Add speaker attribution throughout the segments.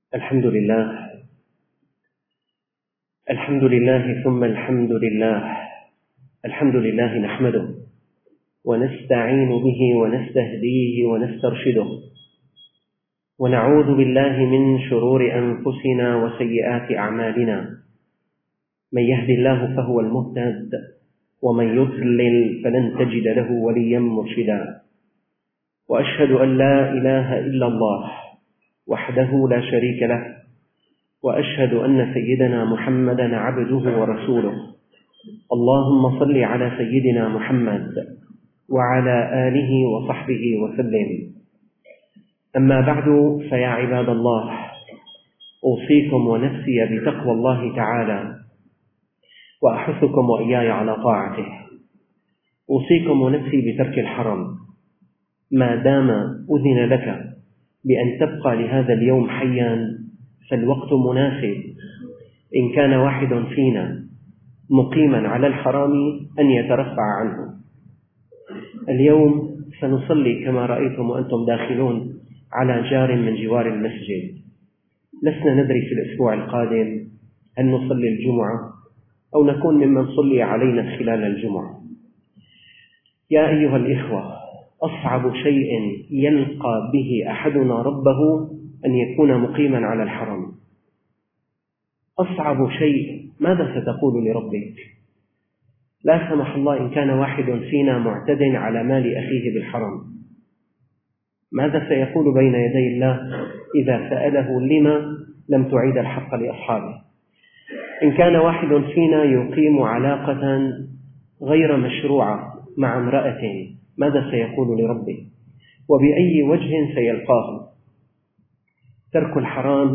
Speaker 1: الحمد لله الحمد لله ثم الحمد لله. الحمد لله نحمده ونستعين به ونستهديه ونسترشده، ونعوذ بالله من شرور أنفسنا وسيئات أعمالنا. من يهد الله فهو المهتد، ومن يضلل فلن تجد له وليا مرشدا. وأشهد أن لا إله إلا الله وحده لا شريك له، وأشهد أن سيدنا محمدا عبده ورسوله. اللهم صل على سيدنا محمد وعلى آله وصحبه وسلم. أما بعد، فيا عباد الله، أوصيكم ونفسي بتقوى الله تعالى، وأحثكم وإياي على طاعته. أوصيكم ونفسي بترك الحرام ما دام أذن لك بأن تبقى لهذا اليوم حيا، فالوقت مناسب. إن كان واحد فينا مقيما على الحرام أن يترفع عنه. اليوم سنصلي كما رأيتم وأنتم داخلون على جار من جوار المسجد. لسنا ندري في الأسبوع القادم هل نصلي الجمعة أو نكون ممن صلي علينا خلال الجمعة. يا أيها الإخوة، أصعب شيء يلقى به أحدنا ربه أن يكون مقيما على الحرام. أصعب شيء، ماذا ستقول لربك؟ لا سمح الله إن كان واحد فينا معتد على مال أخيه بالحرام، ماذا سيقول بين يدي الله إذا سأله لما لم تعيد الحق لأصحابه؟ إن كان واحد فينا يقيم علاقة غير مشروعة مع امرأة، ماذا سيقول لربه؟ وبأي وجه سيلقاه؟ ترك الحرام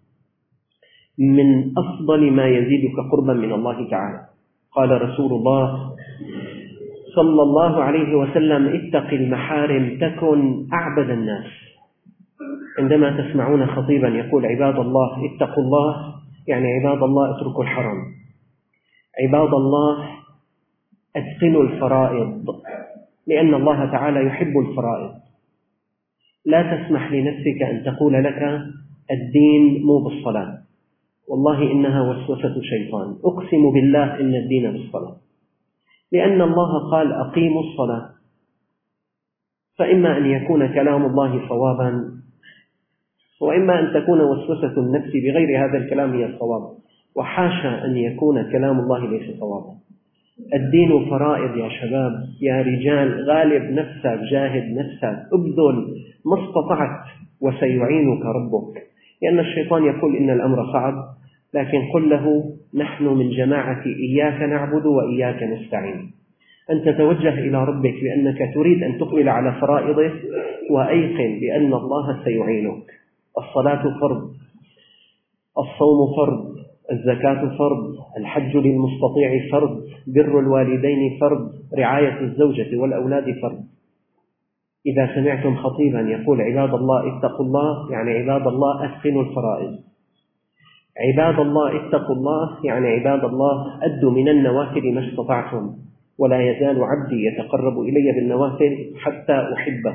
Speaker 1: من أفضل ما يزيدك قربا من الله تعالى. قال رسول الله صلى الله عليه وسلم: اتق المحارم تكن أعبد الناس. عندما تسمعون خطيبا يقول عباد الله اتقوا الله، يعني عباد الله اتركوا الحرام، عباد الله أتقنوا الفرائض، لأن الله تعالى يحب الفرائض. لا تسمح لنفسك أن تقول لك الدين مو بالصلاة، والله إنها وسوسة شيطان. أقسم بالله إن الدين بالصلاة، لأن الله قال أقيموا الصلاة. فإما أن يكون كلام الله صوابا، وإما أن تكون وسوسة النفس بغير هذا الكلام هي الصواب، وحاشا أن يكون كلام الله ليس صوابا. الدين فرائض يا شباب، يا رجال، غالب نفسك، جاهد نفسك، ابذل ما استطعت وسيعينك ربك. لأن الشيطان يقول إن الأمر صعب، لكن قل له نحن من جماعة إياك نعبد وإياك نستعين. أن تتوجه إلى ربك بأنك تريد أن تقبل على فرائضه، وأيقن بأن الله سيعينك. الصلاة فرض، الصوم فرض، الزكاة فرض، الحج للمستطيع فرض، بر الوالدين فرض، رعاية الزوجة والأولاد فرض. إذا سمعتم خطيبا يقول عباد الله اتقوا الله، يعني عباد الله أتقنوا الفرائض. عباد الله اتقوا الله، يعني عباد الله أدوا من النوافل ما استطعتم، ولا يزال عبدي يتقرب إلي بالنوافل حتى أحبه.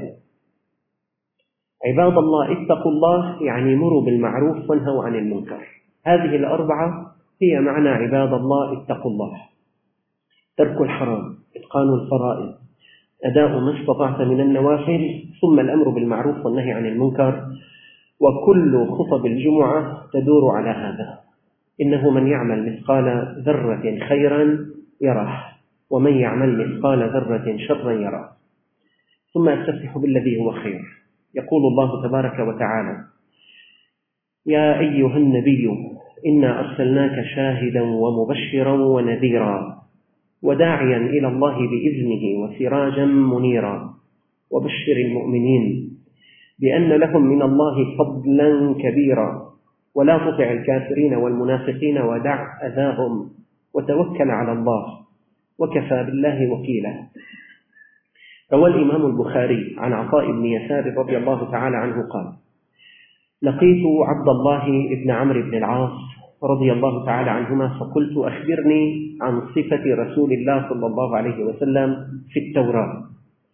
Speaker 1: عباد الله اتقوا الله، يعني مروا بالمعروف وانهوا عن المنكر. هذه الأربعة هي معنى عباد الله اتقوا الله: ترك الحرام، إتقان الفرائض، أداء ما استطعت من النوافل، ثم الأمر بالمعروف والنهي عن المنكر. وكل خطب الجمعة تدور على هذا: إنه من يعمل مثقال ذرة خيرا يره، ومن يعمل مثقال ذرة شرا يره. ثم أستفتح بالذي هو خير. يقول الله تبارك وتعالى: يا أيها النبي إنا أرسلناك شاهدا ومبشرا ونذيرا وداعيا إلى الله بإذنه وسراجا منيرا، وبشر المؤمنين بأن لهم من الله فضلا كبيرا، ولا تطع الكافرين والمنافقين ودع أذاهم وتوكل على الله وكفى بالله وكيلا. روى الإمام البخاري عن عطاء بن يسار رضي الله تعالى عنه قال: لقيت عبد الله بن عمرو بن العاص رضي الله تعالى عنهما فقلت: أخبرني عن صفة رسول الله صلى الله عليه وسلم في التوراة.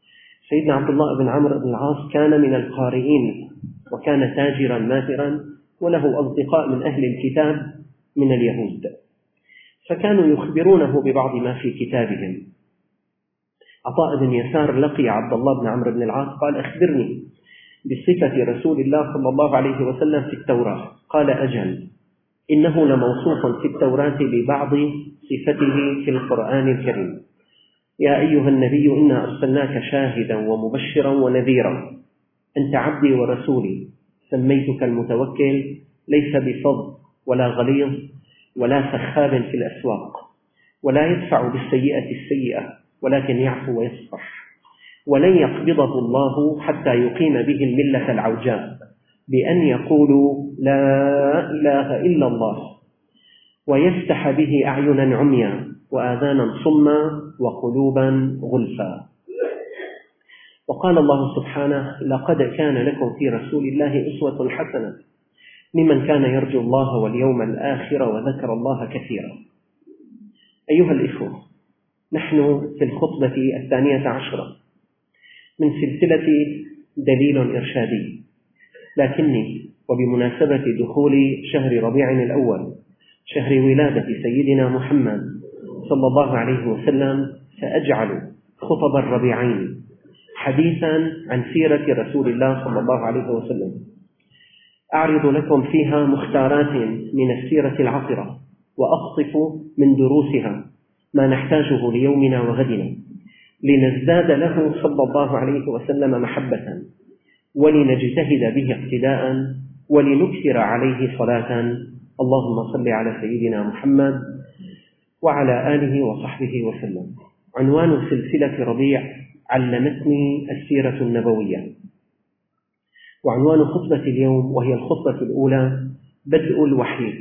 Speaker 1: سيدنا عبد الله بن عمرو بن العاص كان من القارئين، وكان تاجرا ماهرا، وله أصدقاء من أهل الكتاب من اليهود، فكانوا يخبرونه ببعض ما في كتابهم. عطاء بن يسار لقي عبد الله بن عمرو بن العاص قال: أخبرني بصفة رسول الله صلى الله عليه وسلم في التوراة. قال: أجل، إنه لموصوف في التوراة ببعض صفته في القرآن الكريم. يا أيها النبي إنا أرسلناك شاهدا ومبشرا ونذيرا، أنت عبدي ورسولي، سميتك المتوكل، ليس بفظ ولا غليظ ولا سخاب في الأسواق، ولا يدفع بالسيئة السيئة، ولكن يعفو ويصفح، ولن يقبضه الله حتى يقيم به الملة العوجاء بأن يقولوا لا إله إلا الله، ويفتح به أعينا عميا وآذانا صما وقلوبا غلفا. وقال الله سبحانه: لقد كان لكم في رسول الله أسوة حسنة لمن كان يرجو الله واليوم الآخر وذكر الله كثيرا. أيها الإخوة، نحن في الخطبة 12 من سلسلة دليل إرشادي، لكني وبمناسبة دخول شهر ربيع الأول، شهر ولادة سيدنا محمد صلى الله عليه وسلم، سأجعل خطب الربيعين حديثا عن سيرة رسول الله صلى الله عليه وسلم، أعرض لكم فيها مختارات من السيرة العطرة، وأقطف من دروسها ما نحتاجه ليومنا وغدنا، لنزداد له صلى الله عليه وسلم محبة، ولنجتهد به اقتداء، ولنكثر عليه صلاة. اللهم صل على سيدنا محمد وعلى آله وصحبه وسلم. عنوان سلسلة ربيع: علمتني السيرة النبوية. وعنوان خطبة اليوم، وهي الخطبة الأولى: بدء الوحي.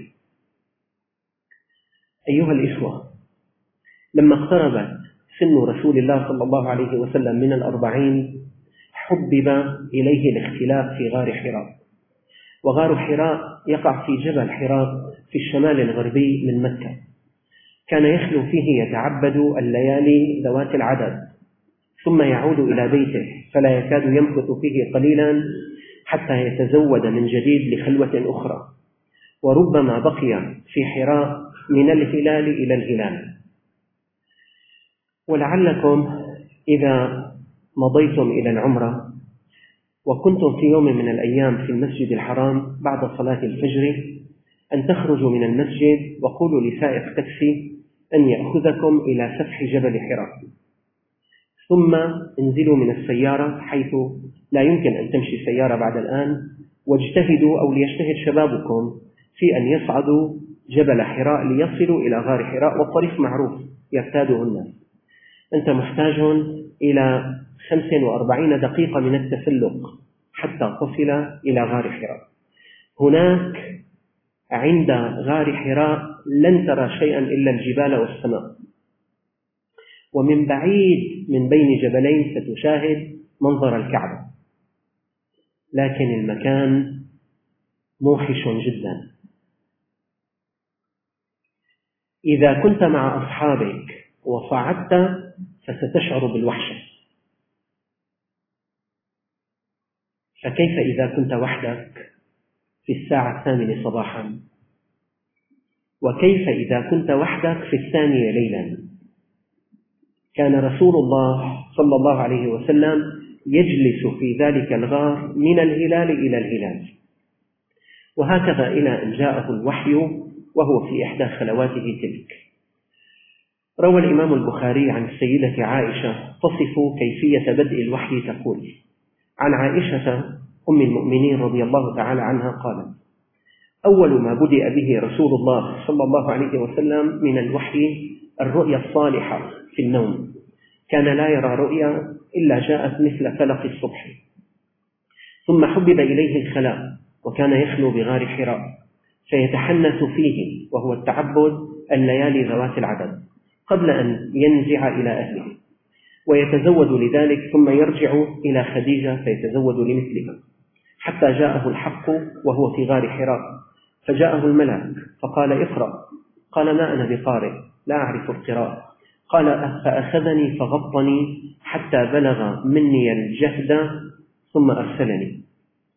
Speaker 1: أيها الإخوة، لما اقتربت سن رسول الله صلى الله عليه وسلم من 40 حبب إليه الاختلاف في غار حراء. وغار حراء يقع في جبل حراء في الشمال الغربي من مكة. كان يخلو فيه يتعبد الليالي ذوات العدد، ثم يعود إلى بيته فلا يكاد يمكث فيه قليلا حتى يتزود من جديد لخلوة أخرى، وربما بقي في حراء من الهلال إلى الهلال. ولعلكم إذا مضيتم إلى العمرة وكنتم في يوم من الأيام في المسجد الحرام بعد صلاة الفجر، أن تخرجوا من المسجد وقولوا لسائق تاكسي أن يأخذكم إلى سفح جبل حراء، ثم انزلوا من السيارة حيث لا يمكن أن تمشي سيارة بعد الآن، واجتهدوا أو ليجتهد شبابكم في أن يصعدوا جبل حراء ليصلوا إلى غار حراء، والطريق معروف يرتاده الناس. أنت محتاج إلى 45 دقيقة من التسلق حتى تصل إلى غار حراء. هناك عند غار حراء لن ترى شيئا إلا الجبال والسماء، ومن بعيد من بين جبلين ستشاهد منظر الكعبة، لكن المكان موحش جدا. إذا كنت مع أصحابك وصعدت فستشعر بالوحشة، فكيف إذا كنت وحدك في الساعة 8 صباحا؟ وكيف إذا كنت وحدك في 2 ليلا؟ كان رسول الله صلى الله عليه وسلم يجلس في ذلك الغار من الهلال إلى الهلال، وهكذا إلى أن جاءه الوحي وهو في إحدى خلواته تلك. روى الإمام البخاري عن السيدة عائشة تصف كيفية بدء الوحي تقول: عن عائشة أم المؤمنين رضي الله تعالى عنها قالت: أول ما بدأ به رسول الله صلى الله عليه وسلم من الوحي الرؤيا الصالحة في النوم، كان لا يرى رؤيا إلا جاءت مثل فلق الصبح. ثم حبب إليه الخلاء، وكان يخلو بغار حراء فيتحنث فيه، وهو التعبد الليالي ذوات العدد، قبل أن ينزع إلى أهله، ويتزود لذلك، ثم يرجع إلى خديجة فيتزود لمثلها، حتى جاءه الحق وهو في غار حراء، فجاءه الملك فقال: اقرأ. قال: ما أنا بقارئ، لا أعرف القراءة. قال: فأخذني فغطني حتى بلغ مني الجهد ثم أرسلني.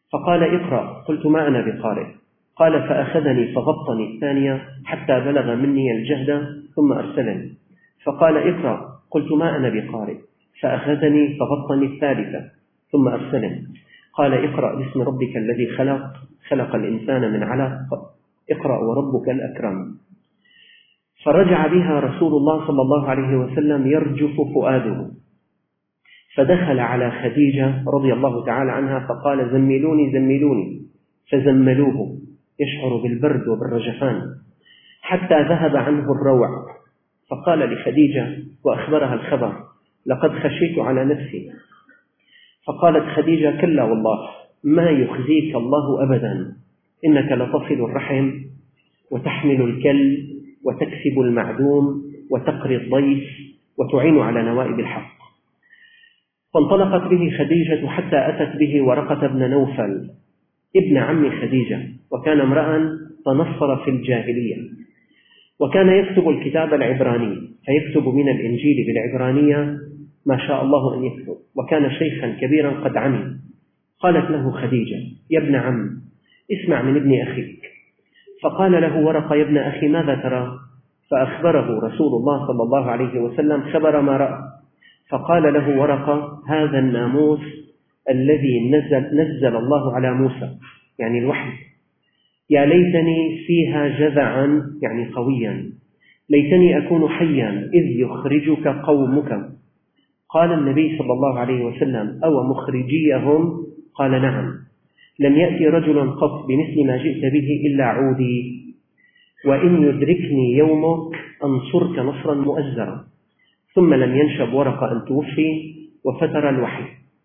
Speaker 1: فقال اقرأ. قلت ما أنا بقارئ. قال فأخذني فغطني الثانية حتى بلغ مني الجهد ثم أرسلني. فقال اقرأ. قلت ما أنا بقارئ. فأخذني فغطني الثالثة ثم أرسلني. قال اقرأ باسم ربك الذي خلق، خلق الإنسان من علق، اقرأ وربك الأكرم. فرجع بها رسول الله صلى الله عليه وسلم يرجف فؤاده، فدخل على خديجة رضي الله تعالى عنها فقال زملوني زملوني، فزملوه يشعر بالبرد وبالرجفان حتى ذهب عنه الروع. فقال لخديجة وأخبرها الخبر لقد خشيت على نفسي. فقالت خديجة كلا والله ما يخزيك الله أبدا، إنك لتصل الرحم وتحمل الكل وتكسب المعدوم وتقري الضيف وتعين على نوائب الحق. فانطلقت به خديجة حتى أتت به ورقة بن نوفل ابن عم خديجة، وكان امرأ تنصر في الجاهلية، وكان يكتب الكتاب العبراني، فيكتب من الإنجيل بالعبرانية ما شاء الله أن يكتب، وكان شيخا كبيرا قد عمي. قالت له خديجة يا ابن عم اسمع من ابن أخيك. فقال له ورقة يا ابن أخي ماذا ترى؟ فأخبره رسول الله صلى الله عليه وسلم خبر ما رأى. فقال له ورقة هذا الناموس الذي نزل الله على موسى، يعني الوحي، يا ليتني فيها جذعا، يعني قويا، ليتني أكون حيا إذ يخرجك قومك. قال النبي صلى الله عليه وسلم أو مخرجيهم؟ قال نعم، لم يأتي رجل قط بمثل ما جئت به إلا عودي، وإن يدركني يومك أنصرك نصرا مؤزرا. ثم لم ينشب ورقة أن توفي وفتر الوحي.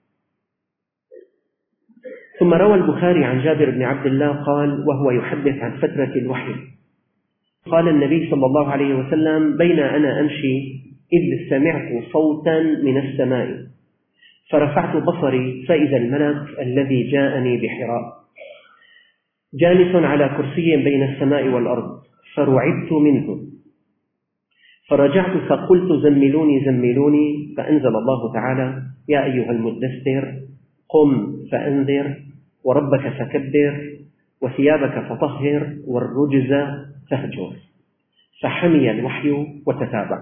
Speaker 1: ثم روى البخاري عن جابر بن عبد الله قال وهو يحدث عن فترة الوحي قال النبي صلى الله عليه وسلم بين أنا أمشي إذ سمعت صوتا من السماء فرفعت بصري فإذا الملك الذي جاءني بحراء جالس على كرسي بين السماء والأرض، فرعبت منه فرجعت فقلت زملوني زملوني، فأنزل الله تعالى يا أيها المدثر قم فأنذر وربك فكبر وثيابك فطهر والرجز فاهجر. فحمي الوحي وتتابع.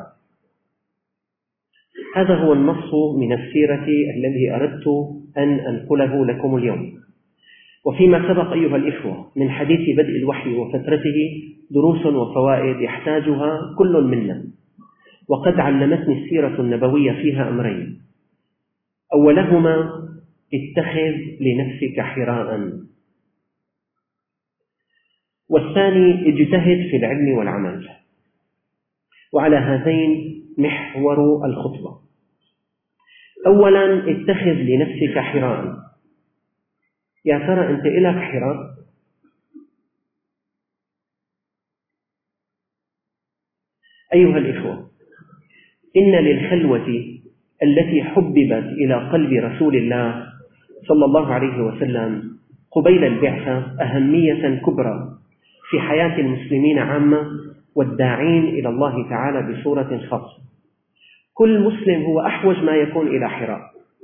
Speaker 1: هذا هو النص من السيرة الذي أردت أن أنقله لكم اليوم. وفيما سبق أيها الإخوة من حديث بدء الوحي وفترته دروس وفوائد يحتاجها كل منا، وقد علمتني السيرة النبوية فيها أمرين: أولهما اتخذ لنفسك حراء، والثاني اجتهد في العلم والعمل. وعلى هذين محور الخطبة. أولا اتخذ لنفسك حراء. يا ترى أنت إلك حراء؟ أيها الإخوة، إن للخلوة التي حببت إلى قلب رسول الله صلى الله عليه وسلم قبيل البعثة أهمية كبرى في حياة المسلمين عامة والداعين إلى الله تعالى بصورة خاصة. كل مسلم هو أحوج ما يكون إلى حراء،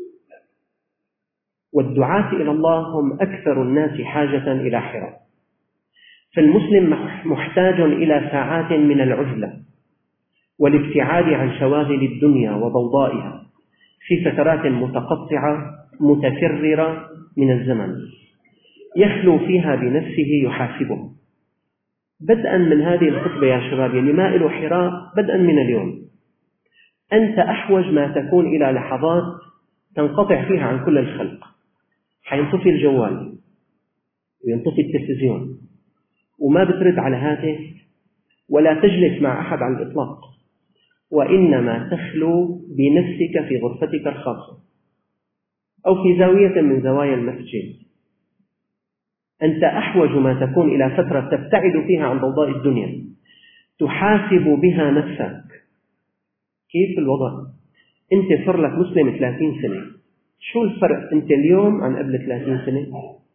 Speaker 1: والدعاة إلى الله هم أكثر الناس حاجة إلى حراء. فالمسلم محتاج إلى ساعات من العزلة والابتعاد عن شواغل الدنيا وضوضائها في فترات متقطعة متكررة من الزمن يخلو فيها بنفسه يحاسبه. بدءا من هذه الخطبة يا شباب اللي ما له حراء، بدءا من اليوم أنت أحوج ما تكون إلى لحظات تنقطع فيها عن كل الخلق. حينطفي الجوال وينطفي التلفزيون وما بترد على هاتف ولا تجلس مع أحد على الإطلاق، وإنما تخلو بنفسك في غرفتك الخاصة أو في زاوية من زوايا المسجد. أنت أحوج ما تكون إلى فترة تبتعد فيها عن ضوضاء الدنيا تحاسب بها نفسك. كيف الوضع؟ أنت صار لك مسلم 30 سنة، شو الفرق أنت اليوم عن قبل 30 سنة؟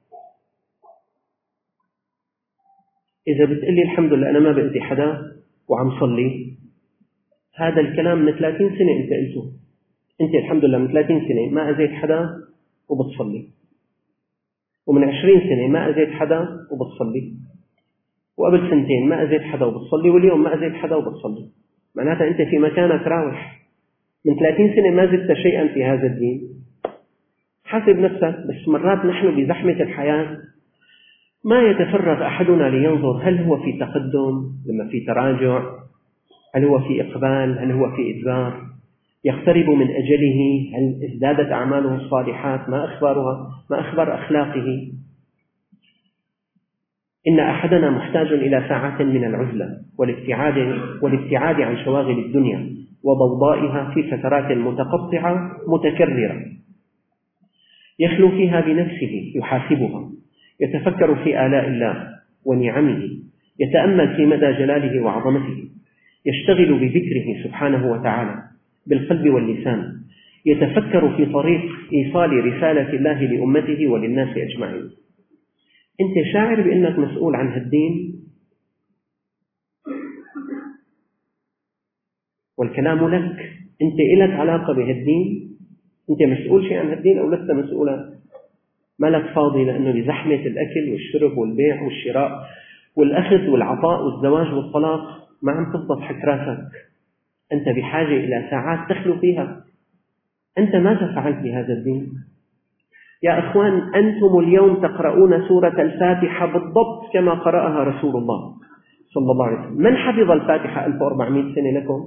Speaker 1: إذا بتقلي الحمد لله أنا ما بأذي حدا وعم صلي، هذا الكلام من 30 سنة أنت قلته. أنت الحمد لله من 30 سنة ما أذيت حدا وبتصلي. ومن 20 سنة ما أذيت حدا وبتصلي، وقبل سنتين ما أذيت حدا وبتصلي، واليوم ما أذيت حدا وبتصلي، معناتها أنت في مكانك راوح. من 30 سنة ما زدت شيئا في هذا الدين. حاسب نفسك. بس مرات نحن بزحمة الحياة ما يتفرغ أحدنا لينظر هل هو في تقدم، لما في تراجع، هل هو في إقبال، هل هو في إدبار، يقترب من أجله، هل ازدادت أعماله الصالحات، ما أخبارها، ما أخبار أخلاقه. إن أحدنا محتاج إلى ساعات من العزلة والابتعاد عن شواغل الدنيا وضوضائها في فترات متقطعة متكررة، يخلو فيها بنفسه، يحاسبها، يتفكر في آلاء الله ونعمه، يتأمل في مدى جلاله وعظمته، يشتغل بذكره سبحانه وتعالى بالقلب واللسان، يتفكر في طريق إيصال رسالة الله لأمته وللناس أجمعين. أنت شاعر بأنك مسؤول عن هالدين، والكلام لك، أنت إلك علاقة بهالدين، أنت مسؤول شيء عن هالدين أو لست مسؤولا؟ مالك فاضي، لأنه بزحمة الأكل والشرب والبيع والشراء والأخذ والعطاء والزواج والطلاق ما عم تضبط حكراتك. أنت بحاجة إلى ساعات تخلو فيها. أنت ماذا فعلت بهذا الدين؟ يا أخوان، أنتم اليوم تقرؤون سورة الفاتحة بالضبط كما قرأها رسول الله صلى الله عليه وسلم. من حفظ الفاتحة 1400 سنة لكم؟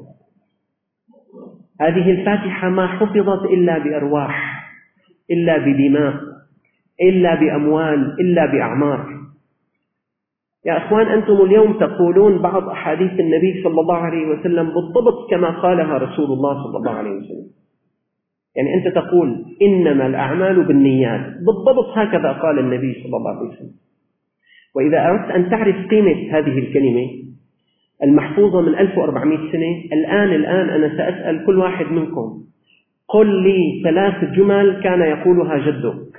Speaker 1: هذه الفاتحة ما حفظت إلا بأرواح، إلا بدماء، إلا بأموال، إلا بأعمار. يا أخوان، أنتم اليوم تقولون بعض أحاديث النبي صلى الله عليه وسلم بالضبط كما قالها رسول الله صلى الله عليه وسلم. يعني أنت تقول إنما الأعمال بالنيات، بالضبط هكذا قال النبي صلى الله عليه وسلم. وإذا أردت أن تعرف قيمة هذه الكلمة المحفوظة من 1400 سنة، الآن أنا سأسأل كل واحد منكم، قل لي 3 جمل كان يقولها جدك.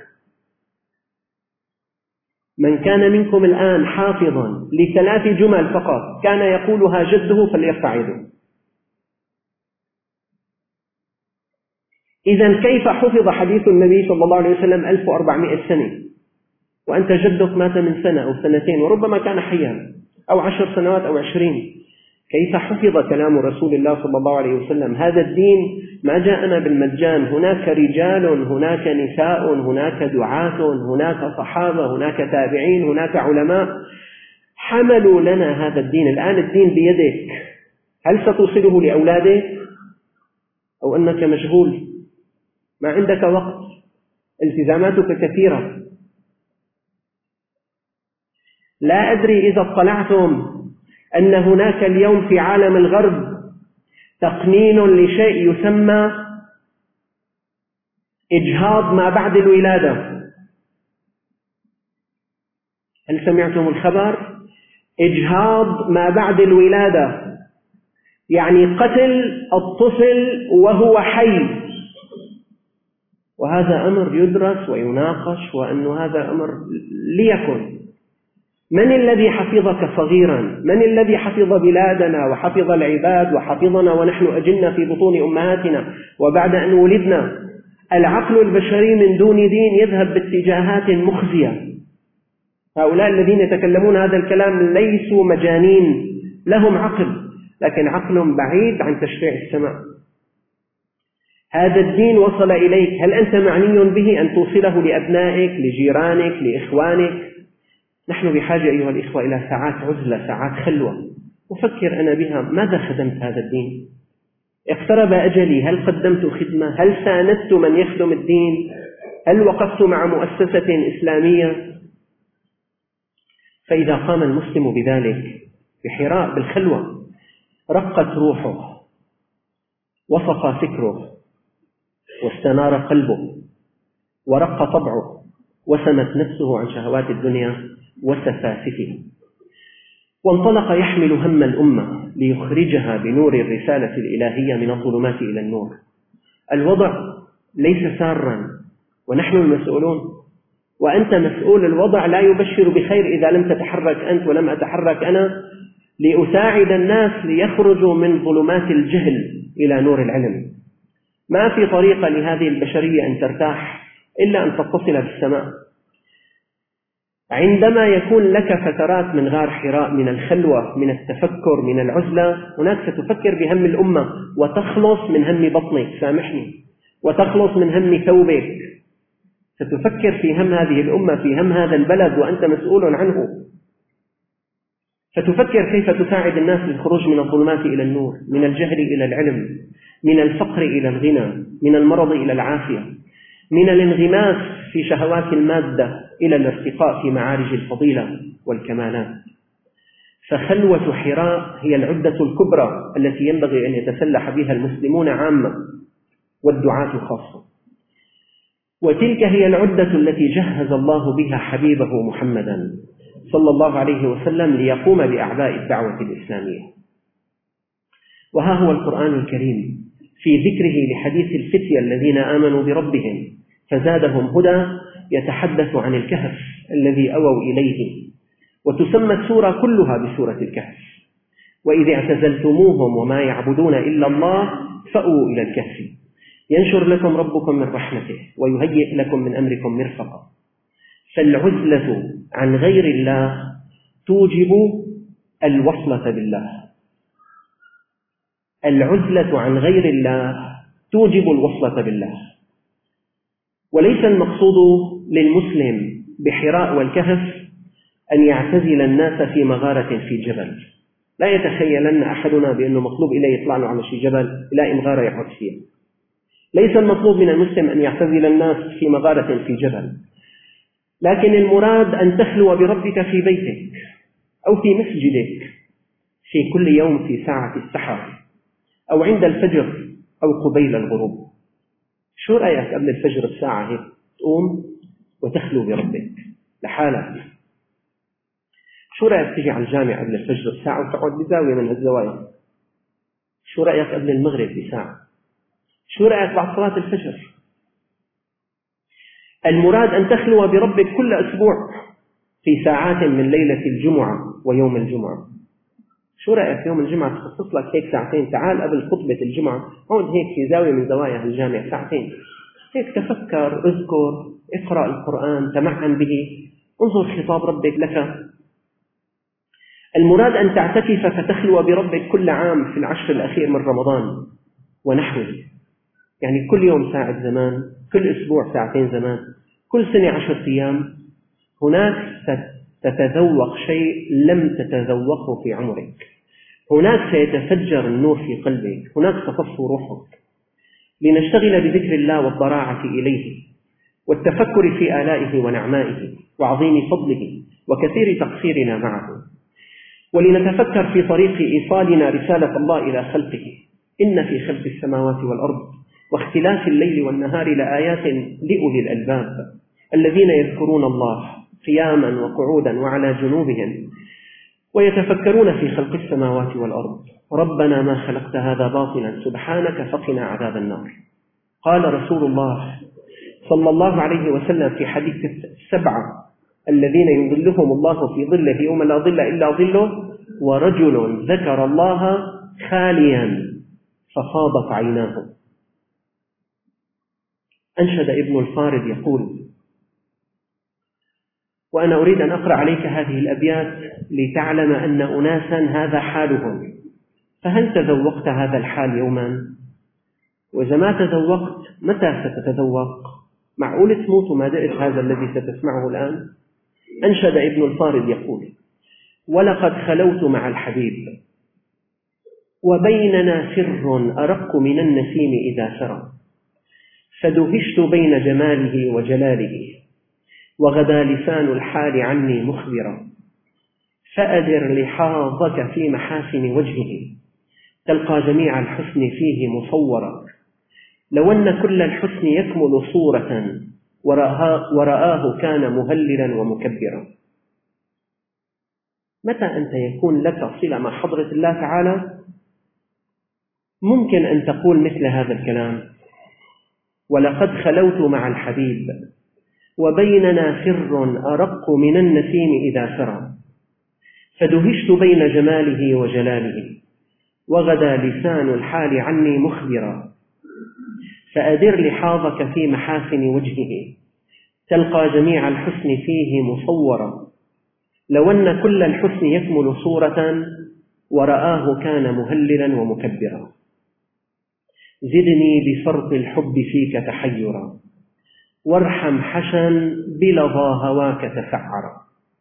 Speaker 1: من كان منكم الآن حافظا ل3 جمل فقط كان يقولها جده فليرفع يده. إذن كيف حفظ حديث النبي صلى الله عليه وسلم 1400 سنة وأنت جدك مات من سنة أو سنتين وربما كان حيا، أو 10 سنوات أو 20؟ كيف حفظ كلام رسول الله صلى الله عليه وسلم؟ هذا الدين ما جاءنا بالمجان. هناك رجال، هناك نساء، هناك دعاة، هناك صحابة، هناك تابعين، هناك علماء حملوا لنا هذا الدين. الآن الدين بيدك، هل ستوصله لأولادك أو أنك مشغول ما عندك وقت، التزاماتك كثيرة؟ لا أدري إذا اطلعتم أن هناك اليوم في عالم الغرب تقنين لشيء يسمى إجهاض ما بعد الولادة. هل سمعتم الخبر؟ إجهاض ما بعد الولادة، يعني قتل الطفل وهو حي. وهذا أمر يدرس ويناقش، وأن هذا أمر ليكن. من الذي حفظك صغيرا؟ من الذي حفظ بلادنا وحفظ العباد وحفظنا ونحن أجلنا في بطون أمهاتنا وبعد أن ولدنا؟ العقل البشري من دون دين يذهب باتجاهات مخزية. هؤلاء الذين يتكلمون هذا الكلام ليسوا مجانين، لهم عقل، لكن عقل بعيد عن تشريع السماء. هذا الدين وصل إليك، هل أنت معني به أن توصله لأبنائك، لجيرانك، لإخوانك؟ نحن بحاجة أيها الإخوة إلى ساعات عزلة، ساعات خلوة، أفكر أنا بها ماذا خدمت هذا الدين؟ اقترب أجلي، هل قدمت خدمة؟ هل ساندت من يخدم الدين؟ هل وقفت مع مؤسسة إسلامية؟ فإذا قام المسلم بذلك بحراء بالخلوة رقت روحه وصفى فكره واستنار قلبه ورق طبعه وسمت نفسه عن شهوات الدنيا وسفاسفها، وانطلق يحمل هم الأمة ليخرجها بنور الرسالة الإلهية من الظلمات إلى النور. الوضع ليس سارا ونحن المسؤولون، وأنت مسؤول. الوضع لا يبشر بخير إذا لم تتحرك أنت ولم أتحرك أنا لأساعد الناس ليخرجوا من ظلمات الجهل إلى نور العلم. ما في طريقة لهذه البشرية أن ترتاح إلا أن تتصل بالسماء. عندما يكون لك فترات من غار حراء، من الخلوة، من التفكر، من العزلة، هناك ستفكر بهم الأمة وتخلص من هم بطنك، سامحني، وتخلص من هم ثوبك. ستفكر في هم هذه الأمة، في هم هذا البلد وأنت مسؤول عنه. فتفكر كيف تساعد الناس للخروج من الظلمات إلى النور، من الجهل إلى العلم، من الفقر إلى الغنى، من المرض إلى العافية، من الانغماس في شهوات المادة إلى الارتقاء في معارج الفضيلة والكمالات. فخلوة حراء هي العدة الكبرى التي ينبغي أن يتسلح بها المسلمون عامة والدعاة خاصة. وتلك هي العدة التي جهز الله بها حبيبه محمدا صلى الله عليه وسلم ليقوم بأعباء الدعوة الإسلامية. وها هو القرآن الكريم في ذكره لحديث الفتية الذين آمنوا بربهم فزادهم هدى يتحدث عن الكهف الذي أووا إليه، وتسمى السورة كلها بسورة الكهف. وإذ اعتزلتموهم وما يعبدون إلا الله فأووا إلى الكهف ينشر لكم ربكم من رحمته ويهيئ لكم من أمركم مرفقا. فالعزلة عن غير الله توجب الوصلة بالله. العزلة عن غير الله توجب الوصلة بالله. وليس المقصود للمسلم بحراء والكهف أن يعتزل الناس في مغارة في جبل. لا يتخيلن أحدنا بأنه مطلوب إليه يطلع له على شي جبل يلاقي مغارة يقعد فيها. ليس المطلوب من المسلم أن يعتزل الناس في مغارة في جبل، لكن المراد أن تخلو بربك في بيتك أو في مسجدك في كل يوم في ساعة السحر أو عند الفجر أو قبيل الغروب. شو رأيك قبل الفجر بساعة هيك تقوم وتخلو بربك لحالك؟ شو رأيك تجي على الجامع قبل الفجر بساعة وتقعد بزاوية من هالزوايا؟ شو رأيك قبل المغرب بساعة؟ شو رأيك بعد صلاة الفجر؟ المراد أن تخلو بربك كل أسبوع في ساعات من ليلة الجمعة ويوم الجمعة. شو رأيك يوم الجمعة تخصص لك هيك ساعتين؟ تعال قبل خطبة الجمعة هون هيك في زاوية من زوايا الجامع ساعتين هيك تفكر، اذكر، اقرأ القرآن، تمعن به، انظر خطاب ربك لك. المراد أن تعتكف فتخلو بربك كل عام في العشر الأخير من رمضان ونحوه، يعني كل يوم ساعة زمان، كل أسبوع ساعتين زمان، كل سنة 10 أيام. هناك ستتذوق شيء لم تتذوقه في عمرك، هناك سيتفجر النور في قلبك، هناك ستصفو روحك. لنشتغل بذكر الله والضراعة إليه والتفكر في آلائه ونعمائه وعظيم فضله وكثير تقصيرنا معه، ولنتفكر في طريق إيصالنا رسالة الله إلى خلقه. إن في خلق السماوات والأرض واختلاف الليل والنهار لآيات لأولي الألباب الذين يذكرون الله قياما وقعودا وعلى جنوبهم ويتفكرون في خلق السماوات والأرض ربنا ما خلقت هذا باطلا سبحانك فقنا عذاب النار. قال رسول الله صلى الله عليه وسلم في حديث 7 الذين يظلهم الله في ظله يوم لا ظل إلا ظله: ورجل ذكر الله خاليا ففاضت عيناه. أنشد ابن الفارض يقول: وأنا أريد أن أقرأ عليك هذه الأبيات لتعلم أن أناسا هذا حالهم، فهل تذوقت هذا الحال يوما؟ وإذا ما تذوقت متى ستتذوق؟ معقول تموت وما دقت هذا الذي ستسمعه الآن؟ أنشد ابن الفارض يقول: ولقد خلوت مع الحبيب وبيننا سر أرق من النسيم إذا سرى، فدهشت بين جماله وجلاله وغدا لسان الحال عني مخبرا، فأدر لحاظك في محاسن وجهه تلقى جميع الحسن فيه مصورا، لو أن كل الحسن يكمل صورة ورآه كان مهللا ومكبرا. متى أنت يكون لك صلة مع حضرة الله تعالى ممكن أن تقول مثل هذا الكلام: ولقد خلوت مع الحبيب وبيننا سر أرق من النسيم إذا سرى، فدهشت بين جماله وجلاله وغدا لسان الحال عني مخبرا، فأدر لحاظك في محاسن وجهه تلقى جميع الحسن فيه مصورا، لو أن كل الحسن يكمل صورة ورآه كان مهللا ومكبرا. زدني بفرط الحب فيك تحيرا، وارحم حشا بلظى هواك تسعرا.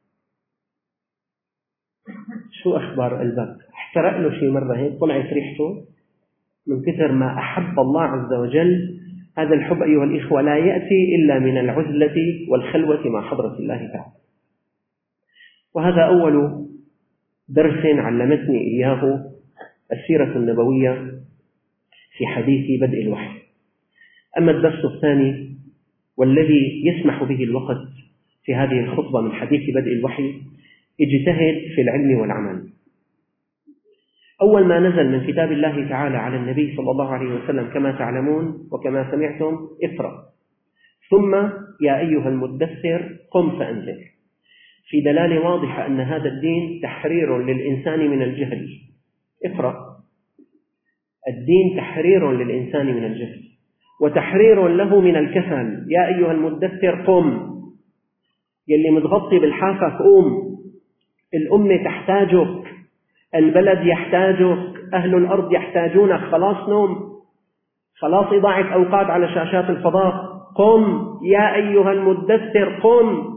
Speaker 1: شو أخبار قلبك؟ احترق له شي مرة هيك طلعت ريحته من كثر ما أحب الله عز وجل. هذا الحب أيها الإخوة لا يأتي إلا من العزلة والخلوة مع حضرة الله تعالى. وهذا أول درس علمتني إياه السيرة النبوية في حديث بدء الوحي. أما الدرس الثاني والذي يسمح به الوقت في هذه الخطبة من حديث بدء الوحي: اجتهد في العلم والعمل. أول ما نزل من كتاب الله تعالى على النبي صلى الله عليه وسلم كما تعلمون وكما سمعتم: اقرأ، ثم يا أيها المدثر قم فأنذر، في دلالة واضحة أن هذا الدين تحرير للإنسان من الجهل. اقرأ، الدين تحرير للإنسان من الجهل وتحرير له من الكسل. يا أيها المدثر قم، يلي متغطي بالحافة قوم، الأمة تحتاجك، البلد يحتاجك، أهل الأرض يحتاجونك، خلاص نوم، خلاص إضاعة أوقات على شاشات الفضاء، قم يا أيها المدثر قم.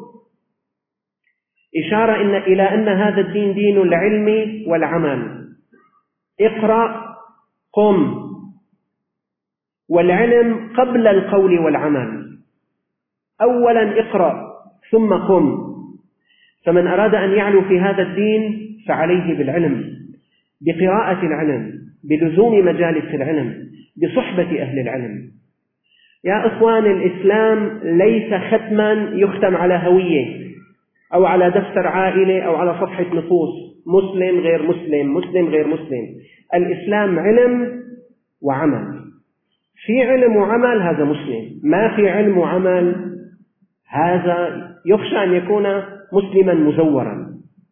Speaker 1: إشارة إلى أن هذا الدين دين العلم والعمل. اقرأ، قم، والعلم قبل القول والعمل. أولا اقرأ ثم قم. فمن أراد أن يعلو في هذا الدين فعليه بالعلم، بقراءة العلم، بلزوم مجالس العلم، بصحبة أهل العلم. يا إخوان، الإسلام ليس ختما يختم على هوية أو على دفتر عائلة أو على صفحة نصوص، مسلم غير مسلم، مسلم غير مسلم. الإسلام علم وعمل. في علم وعمل هذا مسلم، ما في علم وعمل هذا يخشى أن يكون مسلما مزورا،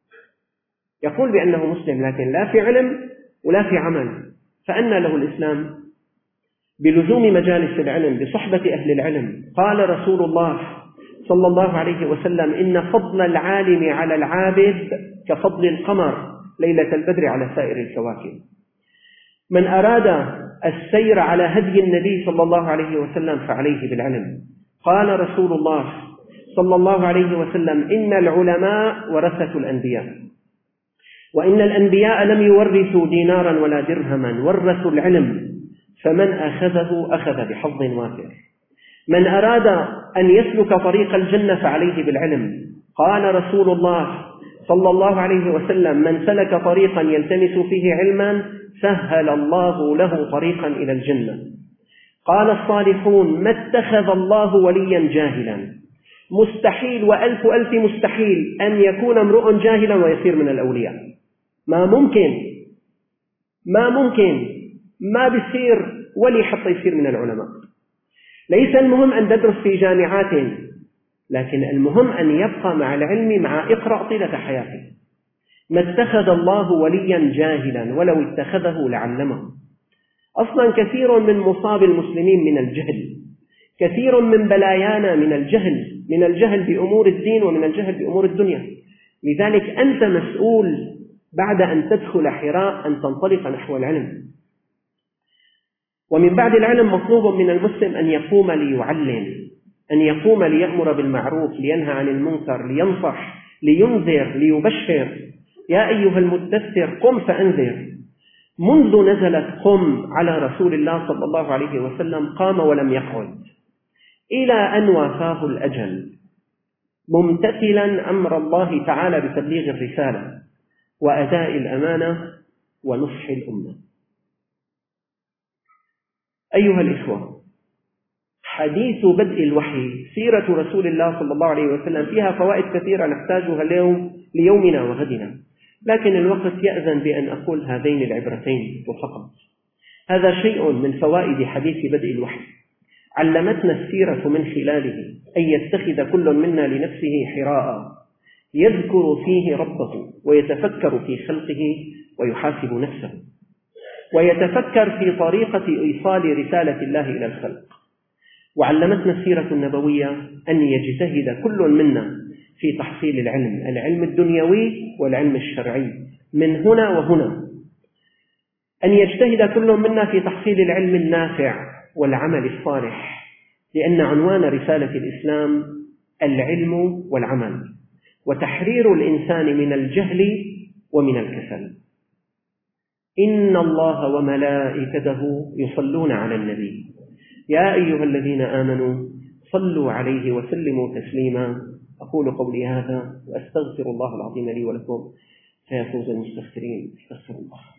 Speaker 1: يقول بأنه مسلم لكن لا في علم ولا في عمل. فأنى له الإسلام؟ بلزوم مجالس العلم، بصحبة أهل العلم. قال رسول الله صلى الله عليه وسلم: إن فضل العالم على العابد كفضل القمر ليلة البدر على سائر الكواكب. من أراد السير على هدي النبي صلى الله عليه وسلم فعليه بالعلم. قال رسول الله صلى الله عليه وسلم: إن العلماء ورثة الأنبياء، وإن الأنبياء لم يورثوا دينارا ولا درهما، ورثوا العلم، فمن أخذه أخذ بحظ وافر. من أراد أن يسلك طريق الجنة فعليه بالعلم. قال رسول الله صلى الله عليه وسلم: من سلك طريقا يلتمس فيه علما سهل الله له طريقا إلى الجنة. قال الصالحون: ما اتخذ الله وليا جاهلا. مستحيل وألف ألف مستحيل أن يكون امرؤ جاهلا ويصير من الأولياء. ما ممكن، ما ممكن، ما بيصير ولي حتى يصير من العلماء. ليس المهم أن تدرس في جامعات، لكن المهم أن يبقى مع العلم، مع اقرأ طيلة حياته. ما اتخذ الله وليا جاهلا ولو اتخذه لعلمه. أصلا كثير من مصاب المسلمين من الجهل، كثير من بلايانا من الجهل بأمور الدين ومن الجهل بأمور الدنيا. لذلك أنت مسؤول بعد أن تدخل حراء أن تنطلق نحو العلم. ومن بعد العلم مطلوب من المسلم أن يقوم ليعلم، أن يقوم ليأمر بالمعروف، لينهى عن المنكر، لينصح، لينذر، ليبشر. يا أيها المدثر قم فأنذر. منذ نزلت قم على رسول الله صلى الله عليه وسلم قام ولم يقعد إلى أن وافاه الأجل، ممتثلا أمر الله تعالى بتبليغ الرسالة وأداء الأمانة ونصح الأمة. أيها الإخوة، حديث بدء الوحي، سيرة رسول الله صلى الله عليه وسلم، فيها فوائد كثيرة نحتاجها اليوم ليومنا وغدنا، لكن الوقت يأذن بأن أقول هذين العبرتين وفقط. هذا شيء من فوائد حديث بدء الوحي. علمتنا السيرة من خلاله أن يتخذ كل منا لنفسه حراء يذكر فيه ربه ويتفكر في خلقه ويحاسب نفسه، ويتفكر في طريقة إيصال رسالة الله إلى الخلق. وعلمتنا السيرة النبوية أن يجتهد كل منا في تحصيل العلم الدنيوي والعلم الشرعي من هنا وهنا، أن يجتهد كل منا في تحصيل العلم النافع والعمل الصالح، لأن عنوان رسالة الإسلام العلم والعمل، وتحرير الإنسان من الجهل ومن الكسل. إن الله وملائكته يصلون على النبي يا أيها الذين آمنوا صلوا عليه وسلموا تسليما. أقول قولي هذا وأستغفر الله العظيم لي ولكم، فيفوز المستغفرين. استغفر الله.